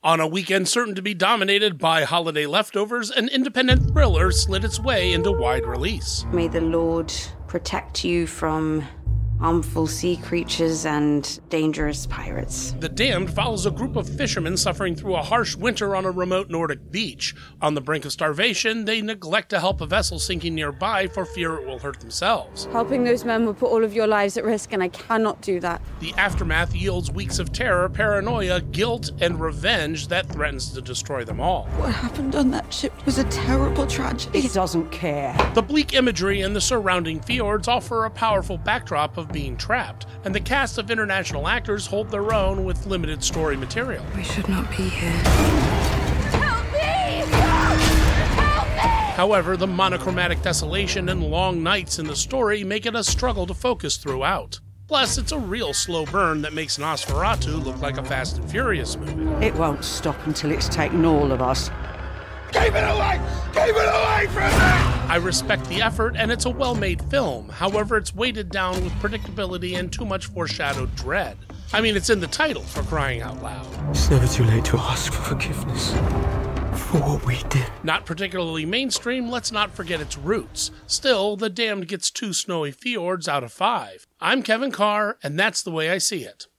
On a weekend certain to be dominated by holiday leftovers, an independent thriller slid its way into wide release. May the Lord protect you from harmful sea creatures and dangerous pirates. The Damned follows a group of fishermen suffering through a harsh winter on a remote Nordic beach. On the brink of starvation, they neglect to help a vessel sinking nearby for fear it will hurt themselves. Helping those men will put all of your lives at risk, and I cannot do that. The aftermath yields weeks of terror, paranoia, guilt, and revenge that threatens to destroy them all. What happened on that ship was a terrible tragedy. He doesn't care. The bleak imagery and the surrounding fjords offer a powerful backdrop of being trapped, and the cast of international actors hold their own with limited story material. We should not be here. Help me! Help me! However, the monochromatic desolation and long nights in the story make it a struggle to focus throughout. Plus, it's a real slow burn that makes Nosferatu look like a Fast and Furious movie. It won't stop until it's taken all of us. Keep it away! Keep it away from me! I respect the effort, and it's a well-made film. However, it's weighted down with predictability and too much foreshadowed dread. I mean, it's in the title, for crying out loud. It's never too late to ask for forgiveness for what we did. Not particularly mainstream, let's not forget its roots. Still, The Damned gets 2 snowy fjords out of 5. I'm Kevin Carr, and that's the way I see it.